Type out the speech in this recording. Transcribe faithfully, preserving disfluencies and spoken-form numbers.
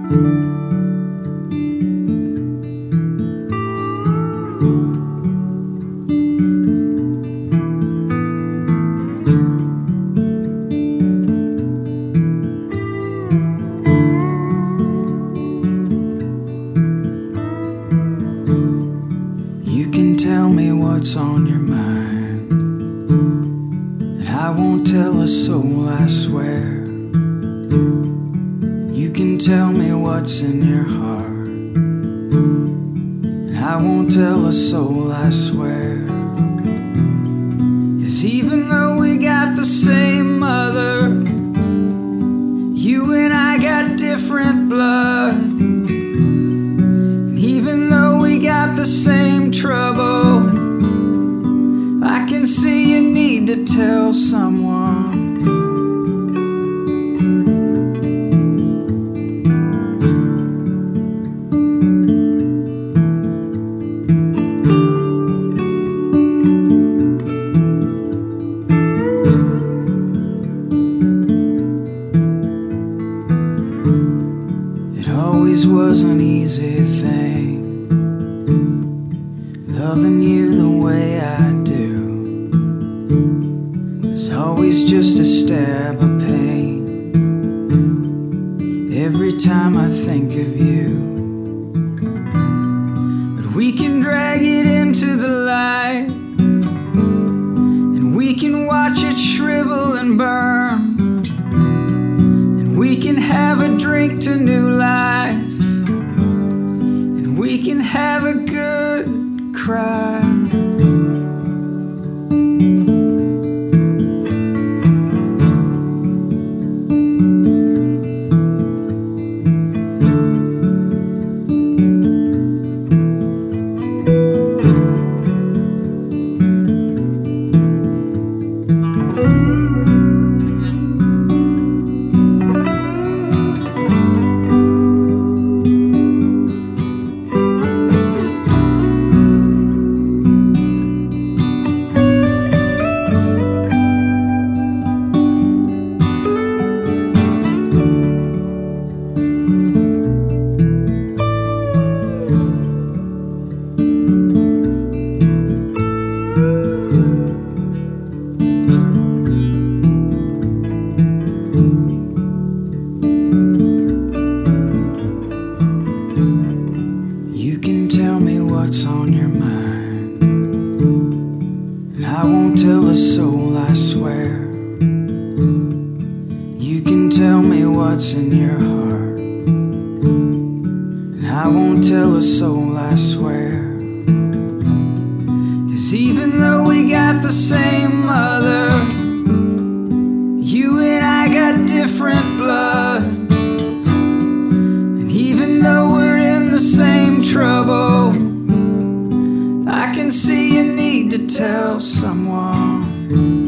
what's on your mind, and I won't tell a soul, I swear. You can tell me what's in your heart, and I won't tell a soul, I swear. 'Cause even though we got the same mother, you and I got different blood. And even though we got the same trouble, I can see you need to tell someone. It always was an easy thing, loving you the way I do. It's always just a stab of pain every time I think of you. But we can drag it into the light, and we can watch it shrivel and burn, and we can have a drink to new life, and we can have a good cry. What's on your mind, and I won't tell a soul, I swear. You can tell me what's in your heart, and I won't tell a soul, I swear. 'Cause even though we got the same mother, you and I got different blood. And even though we're in the same trouble, I can see you need to tell someone.